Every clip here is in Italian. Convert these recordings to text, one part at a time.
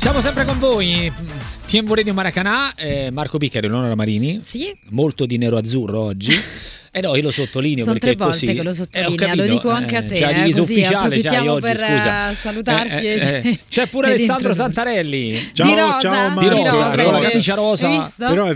Siamo sempre con voi, TMV Radio Maracanã, Marco Piccari, Eleonora Marini. Sì. Molto di nero-azzurro oggi. No, io lo sottolineo. Sono perché 3 volte così, che lo sottolineo, capito, lo dico anche a te. C'è la divisa così ufficiale, approfittiamo oggi, per scusa. salutarti. C'è pure Alessandro Santarelli. Ciao, di rosa, ciao Di Marco. rosa, allora, camicia rosa. Hai visto? Però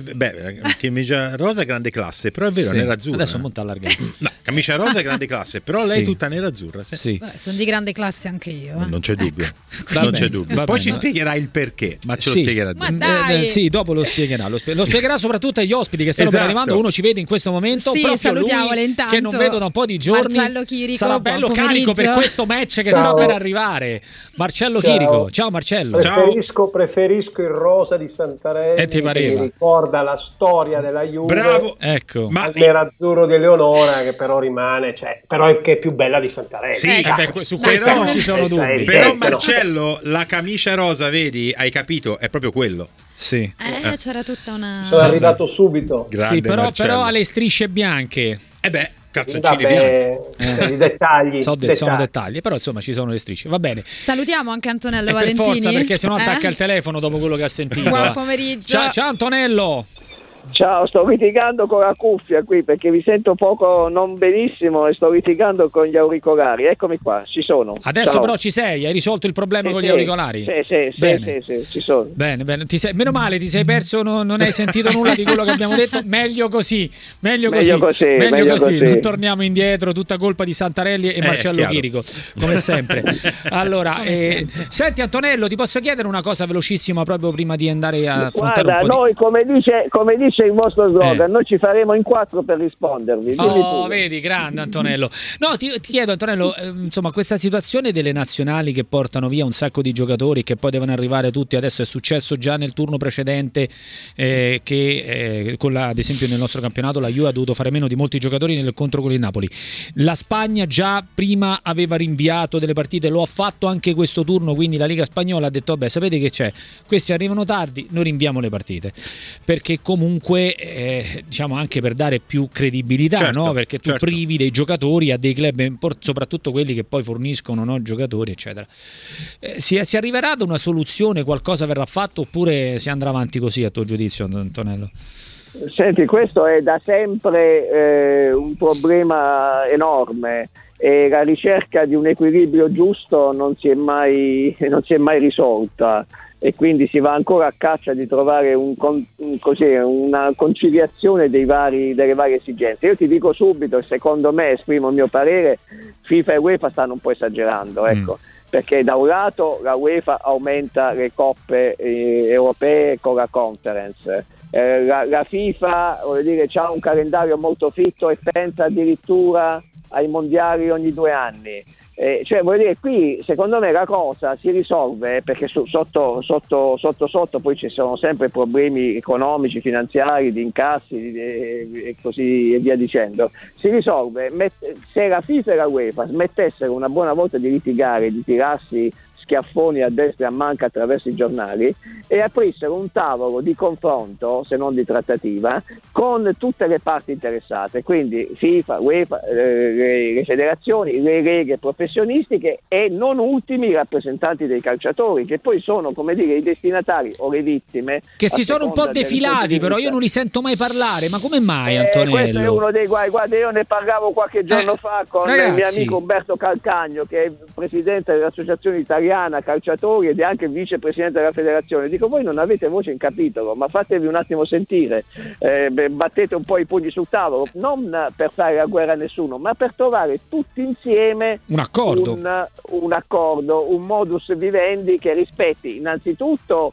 camicia rosa grande classe, però è vero, Sì. nera-azzurra. Adesso è molto allargato. No, camicia rosa grande classe, però lei Sì. è tutta nera-azzurra. Sì. Sì. Beh, sono di grande classe anche io. Non c'è dubbio. Va Non bene, c'è dubbio. va Poi bene. ci spiegherà il perché, ma ce lo Sì. spiegherà Ma dopo. dai! Sì, dopo lo spiegherà. Lo spiegherà soprattutto agli ospiti che stanno per Esatto. arrivando. Uno ci vede in questo momento. Sì, proprio salutiamole lui, intanto. che non vedo da un po' di giorni. Marcello Chirico, sarà buon bello pomeriggio. carico per questo match che Ciao. sta per arrivare. Marcello Ciao. Chirico. Ciao Marcello. Ciao. Preferisco il rosa di Santarelli, E ti pareva? che mi ricorda la storia della Juve. Bravo. Ecco. Ma Al nerazzurro di Eleonora, che però rimane, però è che è più bella di Santarelli. Sì, Su Dai, questo non però- ci sono dubbi. però no. Marcello, la camicia rosa, vedi, hai capito, è proprio quello. Sì. C'era tutta una... Sono arrivato subito. Grande Sì, però Marcello. ha le strisce bianche. Calzoncini bianchi. I dettagli. Sono dettagli, però insomma ci sono le strisce. Va bene. Salutiamo anche Antonello Per Valentini. forza, perché sennò attacca il telefono dopo quello che ha sentito. Buon pomeriggio. Ciao Antonello. Ciao, sto litigando con la cuffia qui perché vi sento poco, non benissimo, e sto litigando con gli auricolari. Eccomi qua, ci sono. Adesso Ciao. però ci sei, hai risolto il problema Sì, con gli sì, auricolari? Sì, Bene. ci sono. Bene, meno male, ti sei perso, non hai sentito nulla di quello che abbiamo detto. Meglio così. Meglio così. Non torniamo indietro, tutta colpa di Santarelli e Marcello chiaro. Chirico, come sempre. Allora, Come sempre. senti Antonello, ti posso chiedere una cosa velocissima proprio prima di andare a affrontare Guarda, un po' noi come dice il vostro slogan, Eh. noi ci faremo in 4 per rispondervi. Dimmi Oh, pure. vedi, grande Antonello. No, ti chiedo Antonello, insomma, questa situazione delle nazionali che portano via un sacco di giocatori che poi devono arrivare tutti, adesso è successo già nel turno precedente che ad esempio nel nostro campionato la Juve ha dovuto fare meno di molti giocatori nel contro con il Napoli. La Spagna già prima aveva rinviato delle partite, lo ha fatto anche questo turno, quindi la Liga Spagnola ha detto vabbè, sapete che c'è? Questi arrivano tardi, noi rinviamo le partite. Perché comunque diciamo anche per dare più credibilità, Certo, no? Perché tu certo. privi dei giocatori a dei club, soprattutto quelli che poi forniscono, no, giocatori, eccetera. Si arriverà ad una soluzione, qualcosa verrà fatto oppure si andrà avanti così a tuo giudizio, Antonello? Senti, questo è da sempre un problema enorme e la ricerca di un equilibrio giusto non si è mai risolta, e quindi si va ancora a caccia di trovare una conciliazione delle varie esigenze. Io ti dico subito, secondo me, esprimo il mio parere, FIFA e UEFA stanno un po' esagerando, ecco. Perché da un lato la UEFA aumenta le coppe europee con la Conference, la FIFA, voglio dire, c'ha un calendario molto fitto e pensa addirittura ai mondiali ogni 2 anni. Cioè, voglio dire, qui secondo me la cosa si risolve perché sotto poi ci sono sempre problemi economici, finanziari, di incassi e così e via dicendo. Si risolve se la FIFA e la UEFA smettessero una buona volta di litigare, di tirarsi schiaffoni a destra e a manca attraverso i giornali e aprissero un tavolo di confronto, se non di trattativa, con tutte le parti interessate, quindi FIFA, UEFA, le federazioni, le leghe professionistiche e non ultimi i rappresentanti dei calciatori, che poi sono, come dire, i destinatari o le vittime. Che si sono un po' del punto defilati, di però vista. io non li sento mai parlare, ma come mai Questo è Antonello? uno dei guai. Guarda, io ne parlavo qualche giorno fa con il mio ragazzi. amico Umberto Calcagno, che è presidente dell'Associazione Italiana Calciatori ed è anche vicepresidente della federazione. Dico, voi non avete voce in capitolo, ma fatevi un attimo sentire, battete un po' i pugni sul tavolo, non per fare la guerra a nessuno, ma per trovare tutti insieme Un accordo. un accordo, un modus vivendi che rispetti innanzitutto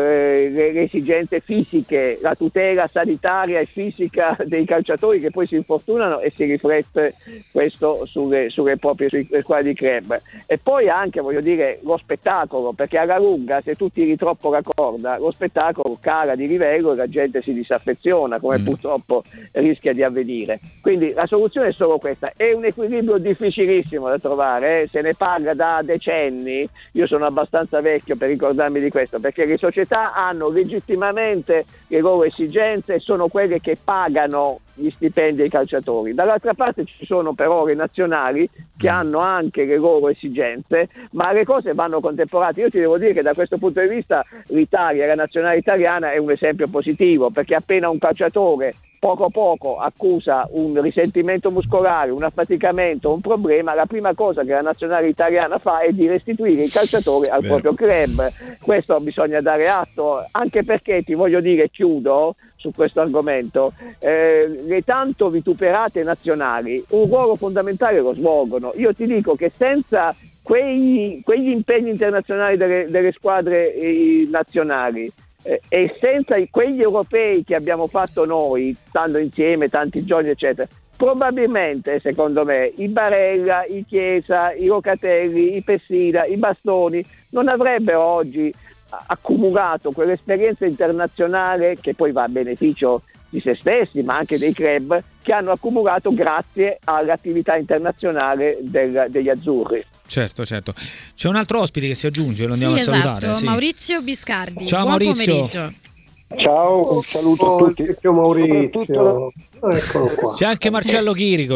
le esigenze fisiche, la tutela sanitaria e fisica dei calciatori che poi si infortunano, e si riflette questo sulle proprie squadre di club, e poi anche, voglio dire, lo spettacolo, perché alla lunga se tu tiri troppo la corda lo spettacolo cala di livello e la gente si disaffeziona, come purtroppo rischia di avvenire. Quindi la soluzione è solo questa, è un equilibrio difficilissimo da trovare, se ne parla da decenni, io sono abbastanza vecchio per ricordarmi di questo, perché le società hanno legittimamente le loro esigenze e sono quelle che pagano gli stipendi ai calciatori. Dall'altra parte ci sono però le nazionali che hanno anche le loro esigenze, ma le cose vanno contemperate. Io ti devo dire che da questo punto di vista l'Italia, la nazionale italiana è un esempio positivo, perché appena un calciatore poco accusa un risentimento muscolare, un affaticamento, un problema, la prima cosa che la nazionale italiana fa è di restituire il calciatore al proprio club. Questo bisogna dare atto, anche perché ti voglio dire, chiudo su questo argomento, le tanto vituperate nazionali un ruolo fondamentale lo svolgono. Io ti dico che senza quegli impegni internazionali delle squadre nazionali, e senza quegli europei che abbiamo fatto noi, stando insieme tanti giorni eccetera, probabilmente secondo me i Barella, i Chiesa, i Locatelli, i Pessina, i Bastoni non avrebbero oggi accumulato quell'esperienza internazionale che poi va a beneficio di se stessi ma anche dei club che hanno accumulato grazie all'attività internazionale degli azzurri. Certo. C'è un altro ospite che si aggiunge, lo andiamo a salutare. Esatto, Maurizio Biscardi. Ciao Buon Maurizio. Pomeriggio. Ciao, un saluto a tutti. Maurizio. Eccolo qua. C'è anche Marcello Chirico,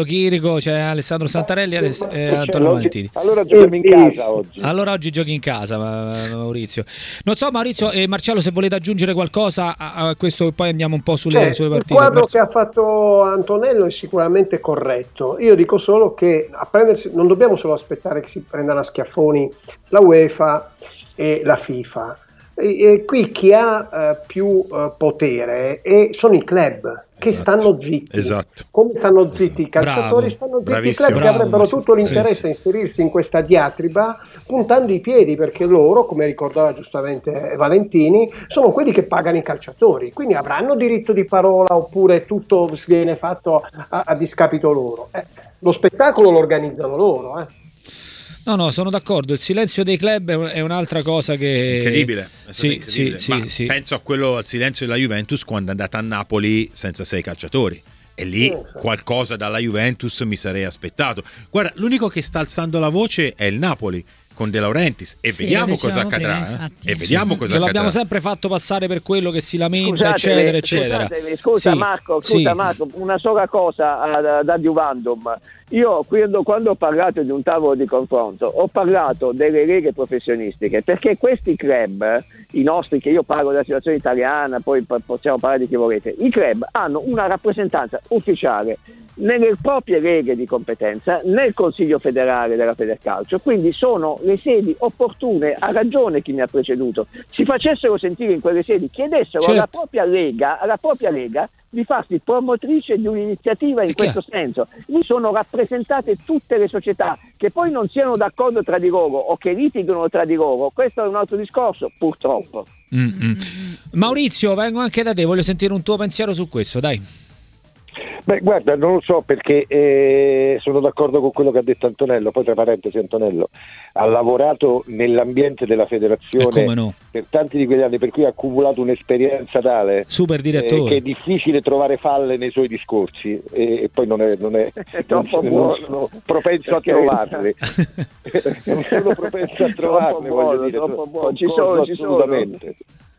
c'è Alessandro Santarelli e Antonio Valentini. Allora giochiamo in casa oggi. Allora oggi giochi in casa, Maurizio. Non so, Maurizio e Marcello, se volete aggiungere qualcosa a questo e poi andiamo un po' sulle partite. Il quadro che ha fatto Antonello è sicuramente corretto. Io dico solo che non dobbiamo solo aspettare che si prendano a schiaffoni la UEFA e la FIFA. E qui chi ha più potere sono i club che stanno zitti. Esatto. Come stanno zitti i calciatori, stanno zitti i club che avrebbero tutto l'interesse a inserirsi in questa diatriba puntando i piedi, perché loro, come ricordava giustamente Valentini, sono quelli che pagano i calciatori, quindi avranno diritto di parola oppure tutto viene fatto a discapito loro. Lo spettacolo lo organizzano loro. No, sono d'accordo. Il silenzio dei club è un'altra cosa che incredibile. Sì. Penso al silenzio della Juventus quando è andata a Napoli senza 6 calciatori. E lì qualcosa dalla Juventus mi sarei aspettato. Guarda, l'unico che sta alzando la voce è il Napoli con De Laurentiis e vediamo cosa accadrà. L'abbiamo sempre fatto passare per quello che si lamenta, eccetera. Scusa Marco, una sola cosa ad adiuvandum. Io quando ho parlato di un tavolo di confronto ho parlato delle leghe professionistiche, perché questi club, i nostri, che io parlo della situazione italiana, poi possiamo parlare di chi volete, i club hanno una rappresentanza ufficiale nelle proprie leghe di competenza nel Consiglio federale della Federcalcio, quindi sono le sedi opportune. Ha ragione chi mi ha preceduto, si facessero sentire in quelle sedi, chiedessero alla propria lega di farsi promotrice di un'iniziativa in questo senso. Lì sono rappresentate tutte le società, che poi non siano d'accordo tra di loro o che litigano tra di loro, questo è un altro discorso, purtroppo. Maurizio, vengo anche da te, voglio sentire un tuo pensiero su questo, dai. Beh, guarda, non lo so, perché sono d'accordo con quello che ha detto Antonello. Poi, tra parentesi, Antonello ha lavorato nell'ambiente della federazione per tanti di quegli anni, per cui ha accumulato un'esperienza tale, super direttore, che è difficile trovare falle nei suoi discorsi, e poi non sono propenso a trovarle. Non sono propenso a trovarle, voglio dire, ci sono assolutamente.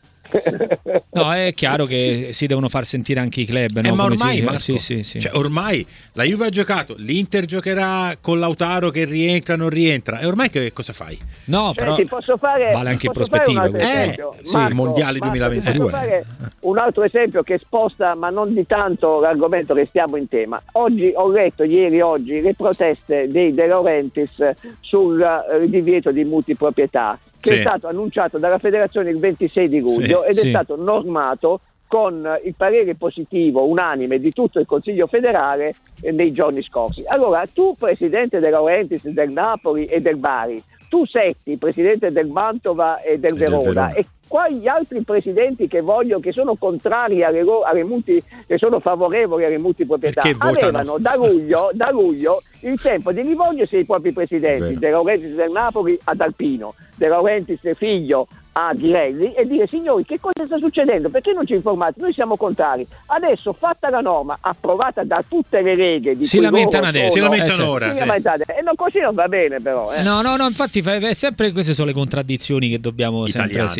No, è chiaro che si devono far sentire anche i club, no? Ma ormai, Marco, sì. Cioè, ormai la Juve ha giocato, l'Inter giocherà con Lautaro che rientra, non rientra, e ormai che cosa fai? No, però vale anche in prospettiva. Il Mondiale 2022. Posso fare un altro esempio che sposta, ma non di tanto, l'argomento che stiamo in tema. Oggi ho letto, oggi, le proteste dei De Laurentiis sul divieto di multiproprietà, che è stato annunciato dalla federazione il 26 di luglio ed è stato normato con il parere positivo unanime di tutto il Consiglio federale nei giorni scorsi. Allora, tu, presidente De Laurentiis, del Napoli e del Bari, tu Setti, presidente del Mantova e del Verona, e qua gli altri presidenti che sono contrari che sono favorevoli alle multiproprietà, avevano da luglio il tempo di rivolgersi ai propri presidenti, De Laurentiis del Napoli ad Alpino, De Laurentiis figlio a Ghirelli, e dire: signori, che cosa sta succedendo? Perché non ci informate? Noi siamo contrari. Adesso, fatta la norma, approvata da tutte le leghe di si lamentano adesso, si lamentano ora, e non, così non va bene, però. No, infatti è sempre queste sono le contraddizioni che dobbiamo italiane, sempre questo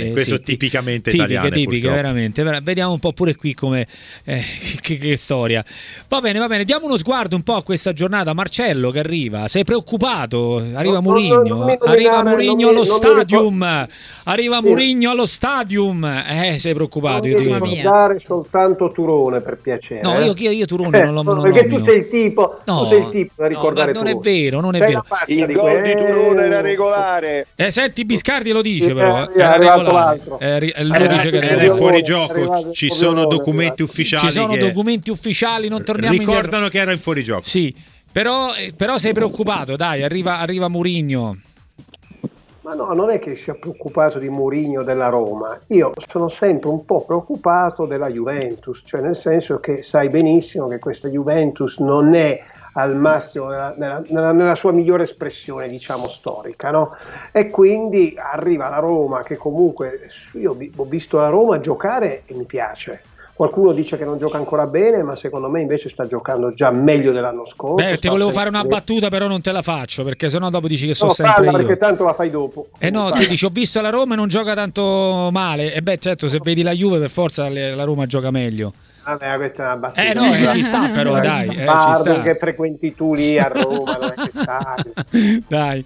tipicamente italiane, tipiche veramente. Vediamo un po' pure qui come che storia. Va bene, diamo uno sguardo un po' a questa giornata. Marcello che arriva, sei preoccupato? Arriva Mourinho, allo stadium. Arriva Mourinho allo stadium. Sei preoccupato? Non devi ricordare soltanto Turone, per piacere. No, io Turone non lo perché tu sei il tipo, da ricordare non è vero, il gol di Turone era regolare. Senti, Biscardi lo dice però, era l'altro. Lui dice che era in fuorigioco, ci sono documenti ufficiali, non torniamo ricordano che era in fuorigioco. Sì, però sei preoccupato, dai, arriva Mourinho. Ma no, non è che sia preoccupato di Mourinho della Roma, io sono sempre un po' preoccupato della Juventus, cioè nel senso che sai benissimo che questa Juventus non è al massimo nella sua migliore espressione, diciamo, storica, no? E quindi arriva la Roma che comunque, io ho visto la Roma giocare e mi piace. Qualcuno dice che non gioca ancora bene, ma secondo me invece sta giocando già meglio dell'anno scorso. Ti volevo fare una battuta, però non te la faccio, perché sennò dopo dici che sempre io. Perché tanto la fai dopo. Tu dici, ho visto la Roma e non gioca tanto male. Certo, se vedi la Juve per forza la Roma gioca meglio. Vabbè, questa è una battuta. Ci sta però, dai. Ci sta. Che frequenti tu lì a Roma, non è che stai. Dai.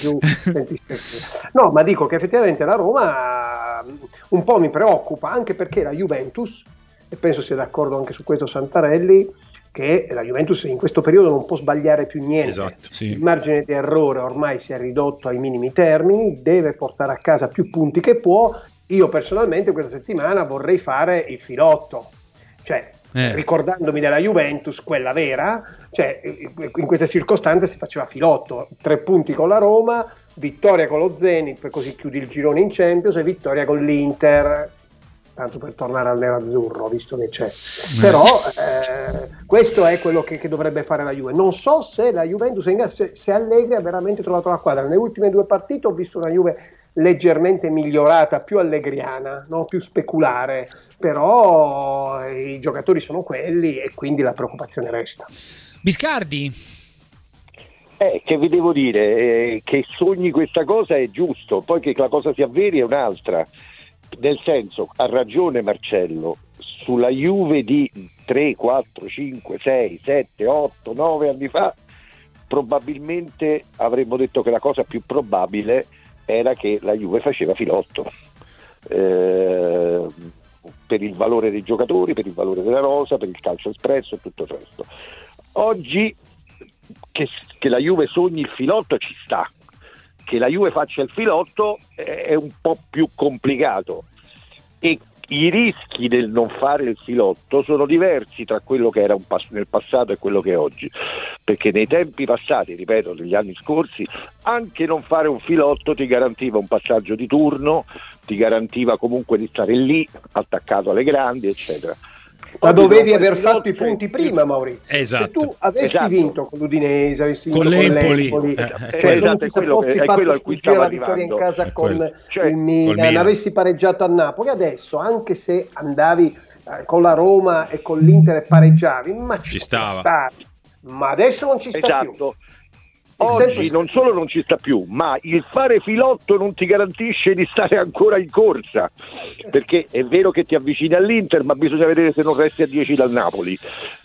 No, ma dico che effettivamente la Roma un po' mi preoccupa, anche perché la Juventus, e penso sia d'accordo anche su questo Santarelli, che la Juventus in questo periodo non può sbagliare più niente. Esatto, sì. Il margine di errore ormai si è ridotto ai minimi termini, deve portare a casa più punti che può. Io personalmente questa settimana vorrei fare il filotto, cioè ricordandomi della Juventus, quella vera, cioè in queste circostanze si faceva filotto, 3 punti con la Roma, vittoria con lo Zenit, così chiudi il girone in Champions, e vittoria con l'Inter, tanto per tornare al nerazzurro, visto che c'è. Però questo è quello che dovrebbe fare la Juve. Non so se la Juventus, se Allegri ha veramente trovato la quadra. Nelle ultime 2 partite ho visto una Juve leggermente migliorata, più allegriana, no? Più speculare, però i giocatori sono quelli e quindi la preoccupazione resta. Biscardi? Che vi devo dire? Che sogni questa cosa è giusto, poi che la cosa si avveri è un'altra. Nel senso, ha ragione Marcello, sulla Juve di 3, 4, 5, 6, 7, 8, 9 anni fa probabilmente avremmo detto che la cosa più probabile era che la Juve faceva filotto, per il valore dei giocatori, per il valore della rosa, per il calcio espresso e tutto il resto. Oggi che la Juve sogni il filotto ci sta, che la Juve faccia il filotto è un po' più complicato, e i rischi del non fare il filotto sono diversi tra quello che era nel passato e quello che è oggi, perché nei tempi passati, ripeto, negli anni scorsi, anche non fare un filotto ti garantiva un passaggio di turno, ti garantiva comunque di stare lì attaccato alle grandi, eccetera. Ma dovevi aver fatto i punti prima, Maurizio. Esatto. Se tu avessi vinto con l'Udinese, avessi vinto con l'Empoli, esatto, è quello al cui stavo arrivando. In casa con il Milan, avessi pareggiato a Napoli, adesso anche se andavi con la Roma e con l'Inter e pareggiavi, ma ci stava. Ma adesso non ci sta più. Oggi non solo non ci sta più, ma il fare filotto non ti garantisce di stare ancora in corsa, perché è vero che ti avvicini all'Inter, ma bisogna vedere se non resti a 10 dal Napoli.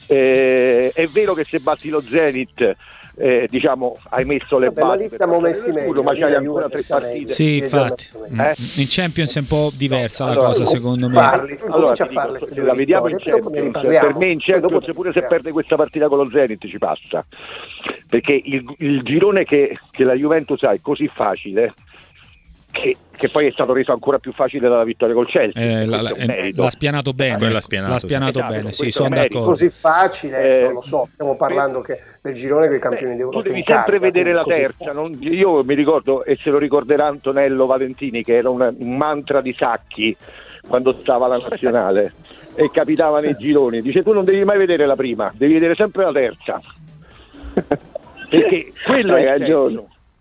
È vero che se batti lo Zenit, diciamo, hai messo le basi, siamo messi meglio, ma c'hai ancora 3 partite. Sì, infatti. In Champions è un po' diversa la cosa, secondo me. Se la vediamo in Champions, per me in Champions, pure se perde questa partita con lo Zenit ci passa, perché il girone che la Juventus ha è così facile che poi è stato reso ancora più facile dalla vittoria col Chelsea. L'ha spianato bene. L'ha spianato bene, sì, sono d'accordo. Così facile, non lo so, stiamo parlando del girone dei campioni d'Europa. Tu devi sempre vedere la terza. Io mi ricordo, e se lo ricorderà Antonello Valentini, che era un mantra di Sacchi quando stava alla nazionale e capitava nei gironi, dice: tu non devi mai vedere la prima, devi vedere sempre la terza. Perché quello è il senso.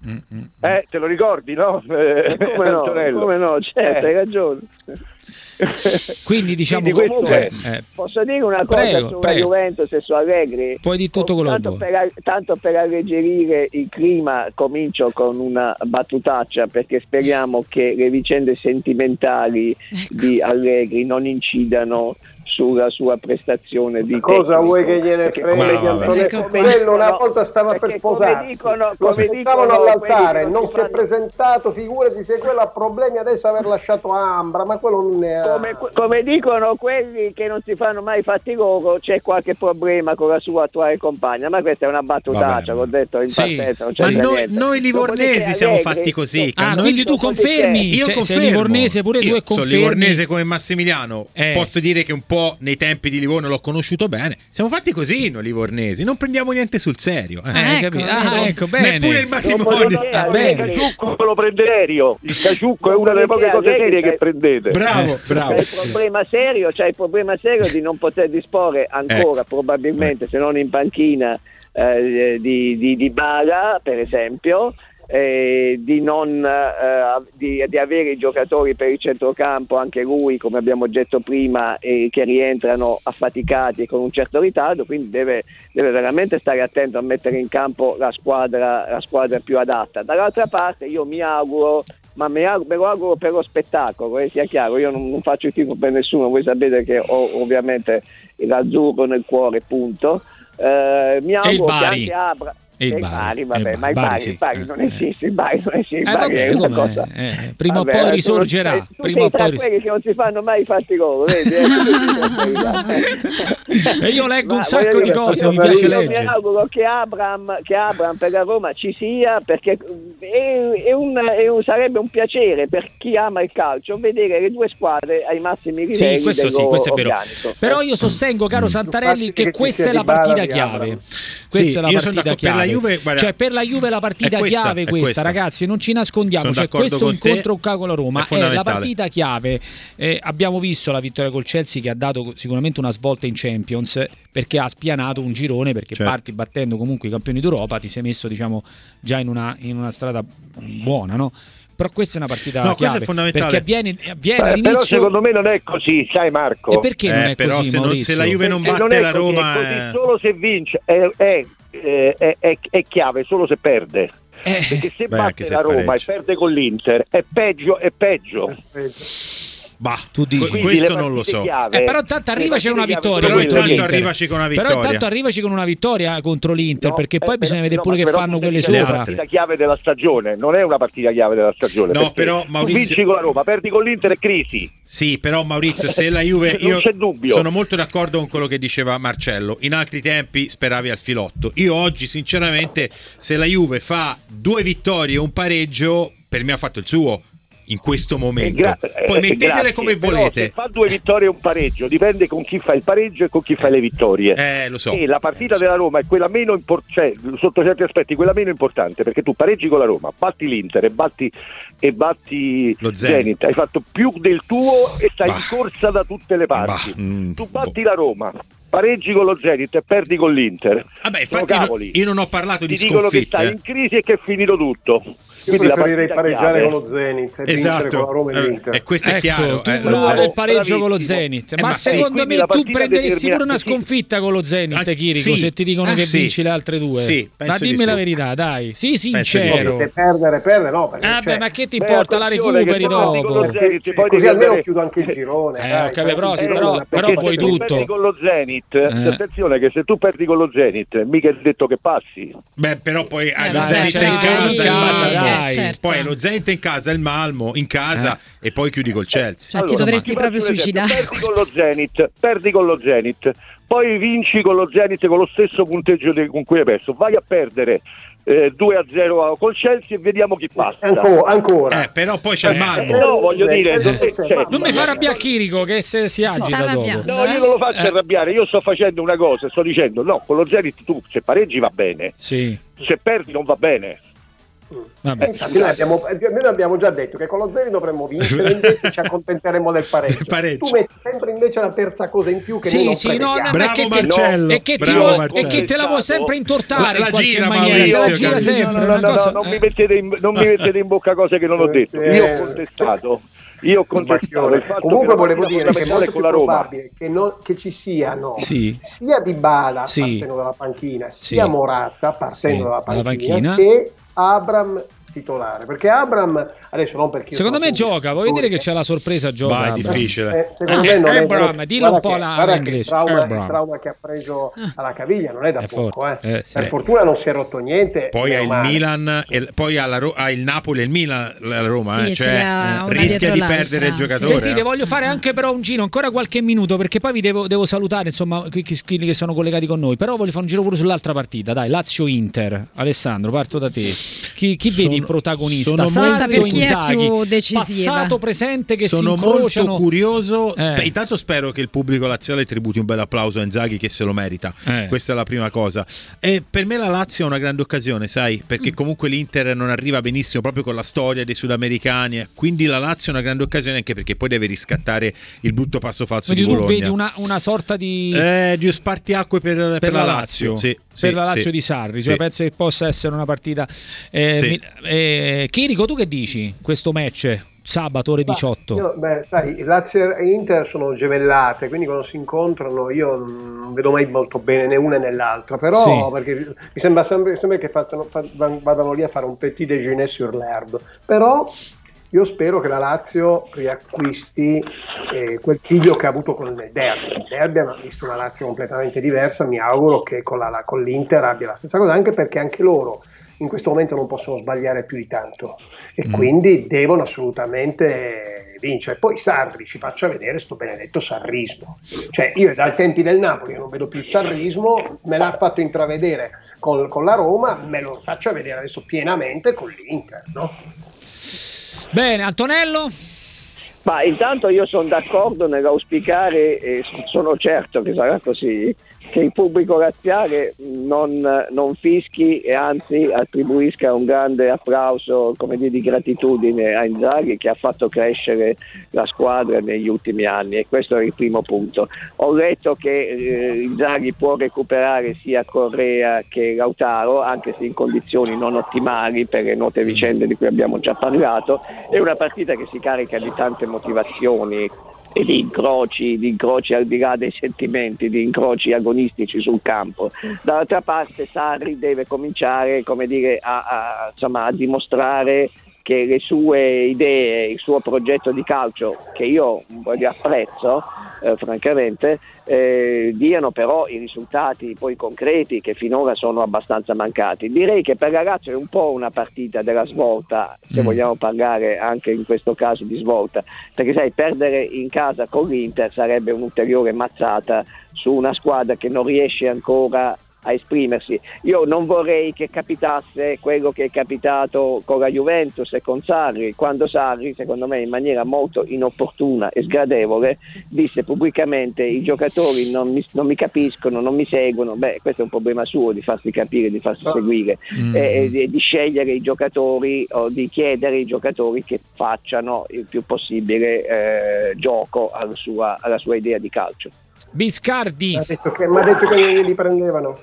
Te lo ricordi, no? Come no, certo, hai ragione. Quindi diciamo comunque posso dire una cosa sulla Juventus e su Allegri? Poi di tutto quello tanto per alleggerire il clima comincio con una battutaccia, perché speriamo che le vicende sentimentali di Allegri non incidano sulla sua prestazione di cosa tecnico. Vuoi che gliene freghi di Antonello? Quello una volta stava per sposarsi, lo stavano all'altare, non si è presentato, figurati se quello ha problemi adesso aver lasciato Ambra, ma quello non ne ha. Come dicono quelli che non si fanno mai fatti loro, c'è qualche problema con la sua attuale compagna, ma questa è una battutaccia, l'ho detto in partenza, non c'è noi livornesi siamo fatti così. Quindi tu confermi? Io confermo. Sei livornese pure tu, e confermi? Sono livornese come Massimiliano, posso dire che un po' nei tempi di Livorno l'ho conosciuto bene. Siamo fatti così noi livornesi, non prendiamo niente sul serio. Ecco, bene. Neppure il matrimonio. Il caciucco lo prende aereo. Il caciucco è una delle poche cose serie che prendete. Bravo. C'è il problema serio di non poter disporre ancora, probabilmente, se non in panchina, di Dybala, per esempio. Di avere i giocatori per il centrocampo, anche lui, come abbiamo detto prima, che rientrano affaticati e con un certo ritardo, quindi deve veramente stare attento a mettere in campo la squadra più adatta. Dall'altra parte io mi auguro, me lo auguro per lo spettacolo, sia chiaro, io non faccio il tifo per nessuno, voi sapete che ho ovviamente l'azzurro nel cuore, punto. Mi auguro che anche Abra il Bari non esiste, il Bari non esiste, è una cosa. Prima o poi risorgerà. Prima o poi quelli che non si fanno mai i fatti loro, vedi? E io leggo un sacco di cose, mi piace leggere. Mi auguro che Abraham per la Roma ci sia, perché sarebbe un piacere per chi ama il calcio vedere le due squadre ai massimi livelli. Questo è vero. Però io sostengo, caro Santarelli, che questa è la partita chiave. Questa è la partita chiave. Cioè per la Juve la partita chiave questa, ragazzi, non ci nascondiamo, cioè questo incontro con la Roma è la partita chiave. Abbiamo visto la vittoria col Chelsea, che ha dato sicuramente una svolta in Champions, perché ha spianato un girone, perché parti battendo comunque i campioni d'Europa, ti sei messo già in una strada buona, no? Però questa è una partita chiave, perché avviene all'inizio. Però secondo me non è così, sai Marco. E perché non è però così, se la Juve non batte la Roma, è così, solo se vince è chiave, solo se perde. Perché se batte la Roma e perde con l'Inter è peggio. Bah, tu dici questo non lo so. Però tanto arrivaci con una vittoria. Però intanto arrivaci con una vittoria contro l'Inter, perché poi bisogna vedere pure che fanno quelle sopra. È una partita chiave della stagione, non è una partita chiave della stagione. No, però Maurizio, vinci con la Roma, perdi con l'Inter è crisi. Sì, però Maurizio, se la Juve, non c'è dubbio. Sono molto d'accordo con quello che diceva Marcello. In altri tempi speravi al filotto. Io oggi sinceramente, se la Juve fa 2 vittorie e un pareggio, per me ha fatto il suo. In questo momento poi mettetele come volete. Se fa 2 vittorie e un pareggio, dipende con chi fa il pareggio e con chi fa le vittorie. Lo so. E la partita della Roma è quella meno importante, sotto certi aspetti quella meno importante, perché tu pareggi con la Roma, batti l'Inter e batti lo Zenit. Hai fatto più del tuo e stai in corsa da tutte le parti. Tu batti la Roma, pareggi con lo Zenit e perdi con l'Inter. Vabbè, infatti io non ho parlato di sconfitte. Dicono che stai in crisi e che è finito tutto. Io preferirei pareggiare con lo Zenit e vincere con la Roma e l'Inter. E questo è chiaro. Tu vuoi il pareggio con lo Zenit, ma secondo me tu prenderesti pure una sconfitta con lo Zenit, Chirico, se ti dicono che vinci le altre 2. Ma dimmi la verità, dai. Sì, sincero. Se perdere no. Ma che ti importa, la recuperi dopo? Così almeno chiudo anche il girone. Però vuoi tutto. Perdi con lo Zenit, attenzione che se tu perdi con lo Zenit, mica è detto che passi. Beh, però poi hai lo Zenit in casa. Poi lo Zenit in casa, il Malmo in casa e poi chiudi col Chelsea. Cioè ti dovresti proprio suicidare. Perdi con lo Zenit, poi vinci con lo Zenit con lo stesso punteggio con cui hai perso, vai a perdere 2-0 col Chelsea e vediamo chi passa. Ancora. Però poi c'è il Malmo. No, voglio dire, non mi fa arrabbiare Chirico che si agita dopo. No, io non lo faccio arrabbiare, io sto facendo una cosa, sto dicendo no, con lo Zenit tu se pareggi va bene, sì. Se perdi non va bene. Infatti noi abbiamo già detto che con lo 0 dovremmo vincere, invece ci accontenteremo del pareggio. Tu metti sempre invece la terza cosa in più che bravo Marcello, e che te la vuoi sempre intortare la gira maniera, la gira sempre. Non mi mettete in bocca cose che non ho detto. Io ho contestato il fatto. Comunque volevo dire che è molto più probabile che ci siano sia Dybala partendo dalla panchina, sia Morata partendo dalla panchina, che Abraham titolare, perché Abraham adesso non perché secondo me gioca, vuoi dire che c'è la sorpresa, gioca. È difficile. Secondo me non Abraham, dillo un po' l'inglese. Il trauma che ha preso alla caviglia non è da poco, per fortuna non si è rotto niente. Poi ha il Milan, poi ha il Napoli e il Milan, la Roma, rischia di perdere il giocatore. Sentite, voglio fare anche però un giro, ancora qualche minuto, perché poi vi devo salutare, insomma, quelli che sono collegati con noi, però voglio fare un giro pure sull'altra partita, dai, Lazio-Inter. Alessandro, parto da te. Chi vedi il protagonista? Sarri o Inzaghi? Più decisiva. Passato, presente, che sono si incrociano. Molto curioso. Intanto spero che il pubblico laziale tributi un bel applauso a Inzaghi, che se lo merita. Questa è la prima cosa. E per me la Lazio è una grande occasione, sai, perché comunque l'Inter non arriva benissimo proprio con la storia dei sudamericani, quindi la Lazio è una grande occasione, anche perché poi deve riscattare il brutto passo falso di Bologna. Tu vedi una sorta di spartiacque per la Lazio. Per la Lazio di Sarri, cioè penso che possa essere una partita. Chirico, tu che dici? Questo match sabato ore 18. Sai, Lazio e Inter sono gemellate, quindi quando si incontrano io non vedo mai molto bene né una né l'altra, però perché mi sembra sempre che vadano lì a fare un petit déjeuner sur l'herbe, però io spero che la Lazio riacquisti quel figlio che ha avuto con il derby. Il derby ha visto una Lazio completamente diversa, mi auguro che con l'Inter abbia la stessa cosa, anche perché anche loro in questo momento non possono sbagliare più di tanto e quindi devono assolutamente vincere. Poi Sarri ci faccia vedere sto benedetto sarrismo, cioè io dai tempi del Napoli non vedo più il sarrismo, me l'ha fatto intravedere con la Roma, me lo faccia vedere adesso pienamente con l'Inter, no? Bene, Antonello? Ma intanto io sono d'accordo nell'auspicare, e sono certo che sarà così, che il pubblico laziale non fischi e anzi attribuisca un grande applauso, come dire, di gratitudine a Inzaghi, che ha fatto crescere la squadra negli ultimi anni, e questo è il primo punto. Ho letto che Inzaghi può recuperare sia Correa che Lautaro, anche se in condizioni non ottimali per le note vicende di cui abbiamo già parlato. È una partita che si carica di tante motivazioni e di incroci al di là dei sentimenti, di incroci agonistici sul campo. Dall'altra parte Sarri deve cominciare, come dire, a dimostrare che le sue idee, il suo progetto di calcio, che io apprezzo francamente, diano però i risultati poi concreti che finora sono abbastanza mancati. Direi che per la Lazio è un po' una partita della svolta, se vogliamo parlare anche in questo caso di svolta, perché sai, perdere in casa con l'Inter sarebbe un'ulteriore mazzata su una squadra che non riesce ancora a esprimersi. Io non vorrei che capitasse quello che è capitato con la Juventus e con Sarri, quando Sarri, secondo me in maniera molto inopportuna e sgradevole, disse pubblicamente: i giocatori non mi capiscono, non mi seguono. Questo è un problema suo, di farsi capire, di farsi seguire, e di scegliere i giocatori o di chiedere ai giocatori che facciano il più possibile gioco alla sua idea di calcio. Biscardi mi ha detto che li prendevano.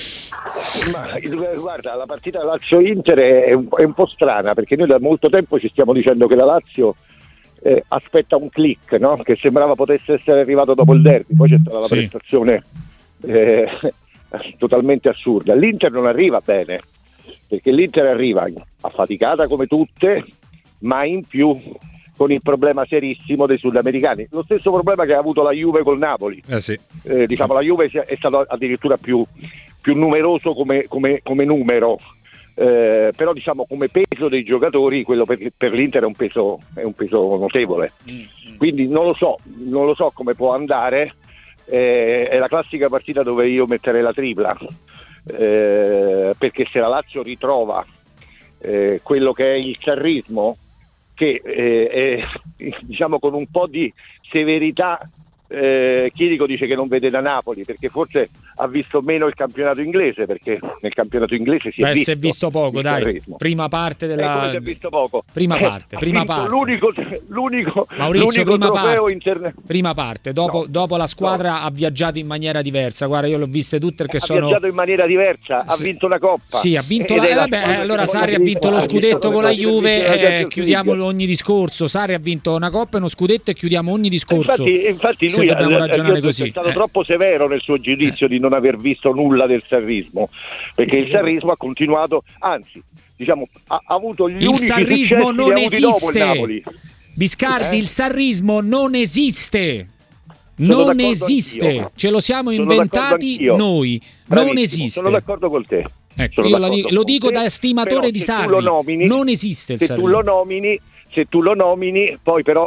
Guarda, la partita Lazio-Inter è un po' strana, perché noi da molto tempo ci stiamo dicendo che la Lazio aspetta un click, no? Che sembrava potesse essere arrivato dopo il derby, poi c'è stata la prestazione totalmente assurda. L'Inter non arriva bene, perché l'Inter arriva affaticata come tutte, ma in più con il problema serissimo dei sudamericani, lo stesso problema che ha avuto la Juve col Napoli. La Juve è stato addirittura più numeroso come numero, però diciamo come peso dei giocatori quello per l'Inter è un peso notevole. Quindi non lo so come può andare. È la classica partita dove io metterei la tripla, perché se la Lazio ritrova quello che è il sarrismo, che diciamo con un po' di severità, Chirico dice che non vede da Napoli, perché forse ha visto meno il campionato inglese, perché nel campionato inglese si è visto poco, dai. Prima parte della si è visto poco. Prima parte. L'unico Maurizio, prima parte. Dopo la squadra ha viaggiato in maniera diversa. Guarda, io l'ho viste tutte perché ha viaggiato in maniera diversa, ha vinto la Coppa. Sì, ha vinto allora Sarri ha vinto lo scudetto con la Juve, chiudiamo ogni discorso. Sarri ha vinto una Coppa e uno scudetto e chiudiamo ogni discorso. Infatti lui è stato troppo severo nel suo giudizio di non aver visto nulla del sarrismo, perché il sarrismo ha continuato, anzi, diciamo, ha avuto gli unici successi non avuti dopo il Napoli. Biscardi, il sarrismo non esiste. Non esiste, anch'io. Ce lo siamo inventati noi. Non esiste. Sono d'accordo con te. Ecco, io lo dico da stimatore di Sarri. Non esiste il sarrismo. Se tu lo nomini, poi però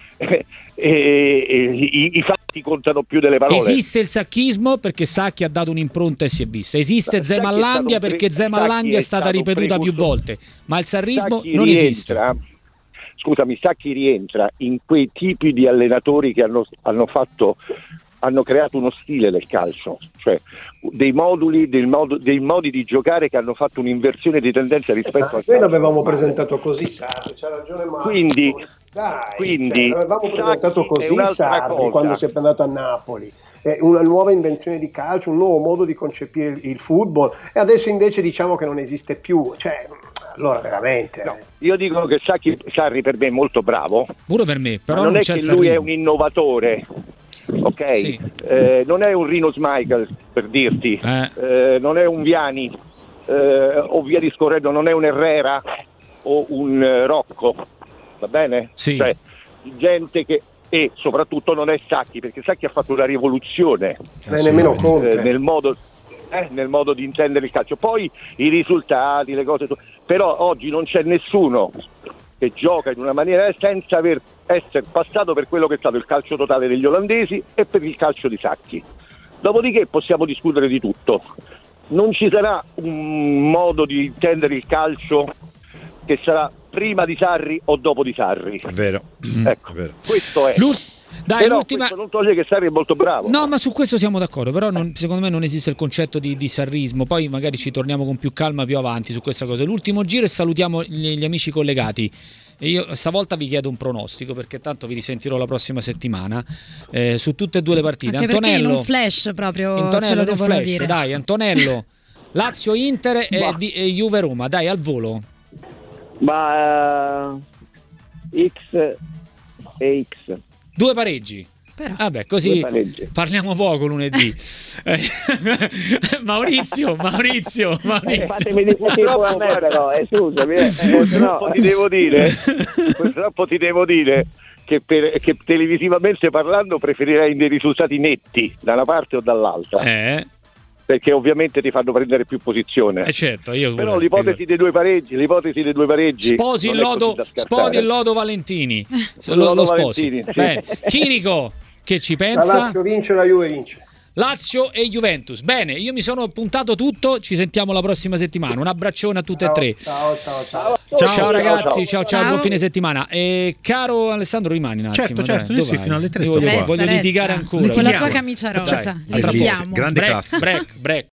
i fatti contano più delle parole. Esiste il sacchismo perché Sacchi ha dato un'impronta e si è vista. Esiste Zemallandia perché Zemallandia è stata ripetuta più volte. Ma il sarrismo non esiste. Scusami, Sacchi rientra in quei tipi di allenatori che hanno creato uno stile del calcio, cioè dei modi di giocare che hanno fatto un'inversione di tendenza rispetto al calcio. Noi l'avevamo presentato così, Sarri, c'ha ragione Marco. Quindi l'avevamo presentato così Sarri quando si è andato a Napoli. Una nuova invenzione di calcio, un nuovo modo di concepire il football, e adesso invece diciamo che non esiste più, cioè allora veramente no, io dico che Sarri per me è molto bravo, pure per me, però non è che lui è un innovatore, ok? Sì. Non è un Rino Schmeichel, per dirti, non è un Viani, o via discorrendo, non è un Herrera o un Rocco, va bene? Sì. Cioè, gente che, e soprattutto non è Sacchi, perché Sacchi ha fatto una rivoluzione nemmeno nel modo di intendere il calcio. Poi i risultati, le cose, però oggi non c'è nessuno che gioca in una maniera senza essere passato per quello che è stato il calcio totale degli olandesi e per il calcio di Sacchi. Dopodiché possiamo discutere di tutto, non ci sarà un modo di intendere il calcio che sarà prima di Sarri o dopo di Sarri. È vero. Ecco, è vero. Questo è. Dai, però l'ultima... questo non toglie che Sarri è molto bravo. No, ma su questo siamo d'accordo, però secondo me non esiste il concetto di sarrismo. Poi magari ci torniamo con più calma più avanti su questa cosa. L'ultimo giro e salutiamo gli amici collegati. E io stavolta vi chiedo un pronostico, perché tanto vi risentirò la prossima settimana su tutte e due le partite. Anche Antonello, perché in un flash proprio Antonello, ce lo devono flash, dire. dai, Antonello. Lazio, Inter e Juve Roma, dai, al volo. Ma X e X. Due pareggi. Però. Vabbè, così parliamo poco lunedì. Maurizio. Fatemi dire tipo a me, però, scusami. Purtroppo ti devo dire che televisivamente parlando preferirei dei risultati netti da una parte o dall'altra. Perché ovviamente ti fanno prendere più posizione. Certo, però l'ipotesi dei due pareggi. Sposi il lodo Valentini. Lo sposi. Bene. Chirico, che ci pensa? La Lazio vince, la Juve vince. Lazio e Juventus. Bene, io mi sono puntato tutto, ci sentiamo la prossima settimana. Un abbraccione a tutte e tre. Ciao ragazzi, ciao, buon fine settimana. Caro Alessandro, rimani un attimo. Certo, io fino alle 3 voglio litigare ancora. Con la tua camicia rosa. Grande classe. Break.